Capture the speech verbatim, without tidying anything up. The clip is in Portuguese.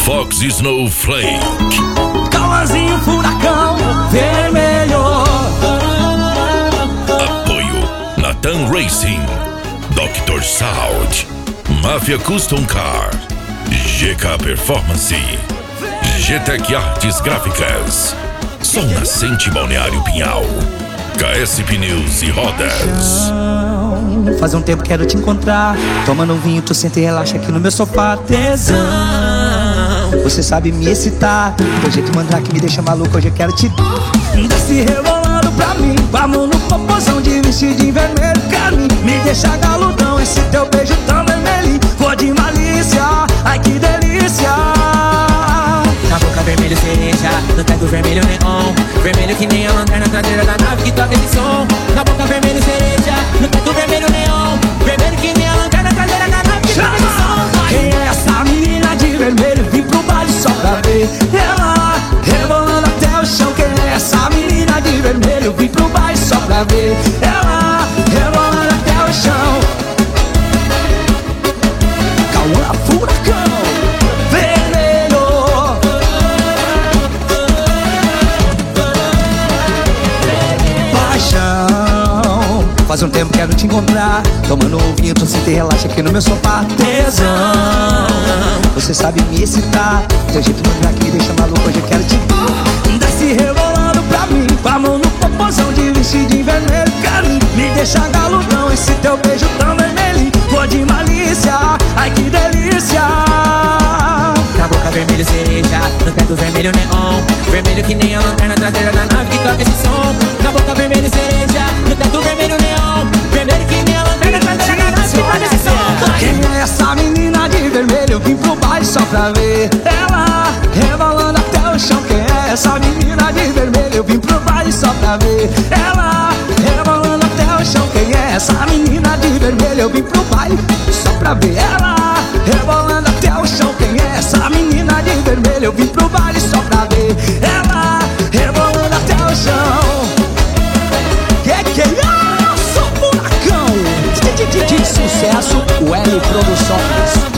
Fox Snowflake, Cauãzinho Furacão Vermelho. apoio Natan Racing, doutor Sound, Máfia Custom Car, G K Performance, G-Tech Artes Gráficas, Sol Nascente Balneário Pinhal, K S Pneus e Rodas. Faz um tempo quero te encontrar, tomando um vinho, tu senta e relaxa aqui no meu sofá. Tesão, você sabe me excitar, teu jeito mandar que me deixa maluco, hoje eu quero te desce rebolando pra mim, com a mão no popozão de vestidinho vermelho. Carmim, me deixa galudão, esse teu beijo tão vermelho, cor de malícia, ai que delícia. Na boca vermelho cereja, no teto vermelho neon, vermelho que nem a lanterna traseira da nave que toca esse som. Na boca vermelho cereja, no teto vermelho neon, vermelho que nem a lanterna traseira da nave que toca esse som. Quem é essa menina de vermelho? Vim pro baile só pra ver ela rebolando até o chão. Quem é essa menina de vermelho? Vim pro baile só pra ver ela rebolando até o chão. Cauã Furacão Vermelho. Paixão, faz um tempo quero te encontrar, tomando um vinho, tu senta e relaxa aqui no meu sofá. Tesão, você sabe me excitar, teu jeito mandar que me deixa maluco, hoje eu quero te desce rebolando pra mim, com a mão no popozão de vestidinho vermelho. Carmim, me deixa galudão, esse teu beijo tão vermelho, cor de malícia, ai que delícia. Na boca vermelho cereja, no teto vermelho neon, vermelho que nem a lanterna traseira da nave que toca esse som. Na boca vermelho cereja, no teto vermelho neon, vermelho que nem a lanterna traseira da nave que toca esse som. Quem é essa menina de vermelho? Vim pro baile só pra ver ela rebolando até o chão. Quem é essa menina de vermelho? Vim pro baile só pra ver ela rebolando até o chão. Quem é essa menina de vermelho? Eu vim pro baile só pra ver ela rebolando até o chão. Quem é essa menina de vermelho? Eu vim pro baile só pra ver ela rebolando até o chão. Que que é isso, Furacão? De sucesso, o L Produções.